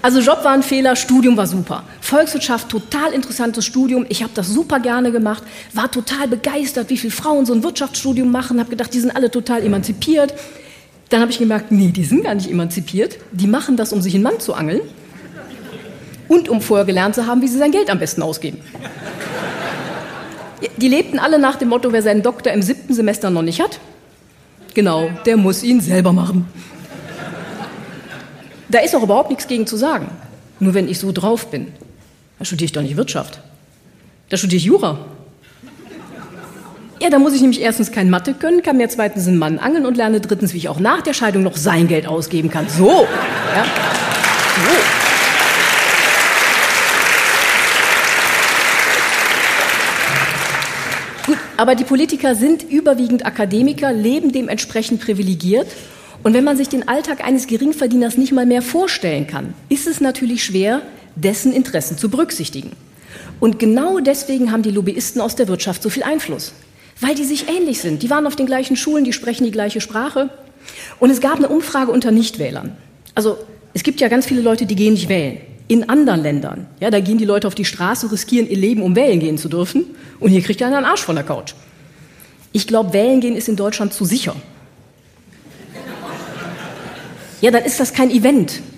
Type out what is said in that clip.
Also Job war ein Fehler, Studium war super. Volkswirtschaft, total interessantes Studium. Ich habe das super gerne gemacht, war total begeistert, wie viele Frauen so ein Wirtschaftsstudium machen, habe gedacht, die sind alle total emanzipiert. Dann habe ich gemerkt, nee, die sind gar nicht emanzipiert. Die machen das, um sich einen Mann zu angeln und um vorher gelernt zu haben, wie sie sein Geld am besten ausgeben. Die lebten alle nach dem Motto, wer seinen Doktor im 7. Semester noch nicht hat, genau, der muss ihn selber machen. Da ist auch überhaupt nichts gegen zu sagen. Nur wenn ich so drauf bin, da studiere ich doch nicht Wirtschaft. Da studiere ich Jura. Ja, da muss ich nämlich erstens kein Mathe können, kann mir zweitens einen Mann angeln und lerne drittens, wie ich auch nach der Scheidung noch sein Geld ausgeben kann. So, ja, so. Gut, aber die Politiker sind überwiegend Akademiker, leben dementsprechend privilegiert. Und wenn man sich den Alltag eines Geringverdieners nicht mal mehr vorstellen kann, ist es natürlich schwer, dessen Interessen zu berücksichtigen. Und genau deswegen haben die Lobbyisten aus der Wirtschaft so viel Einfluss, weil die sich ähnlich sind. Die waren auf den gleichen Schulen, die sprechen die gleiche Sprache. Und es gab eine Umfrage unter Nichtwählern. Also es gibt ja ganz viele Leute, die gehen nicht wählen. In anderen Ländern, ja, da gehen die Leute auf die Straße, riskieren ihr Leben, um wählen gehen zu dürfen. Und hier kriegt einer einen Arsch von der Couch. Ich glaube, wählen gehen ist in Deutschland zu sicher. Ja, dann ist das kein Event.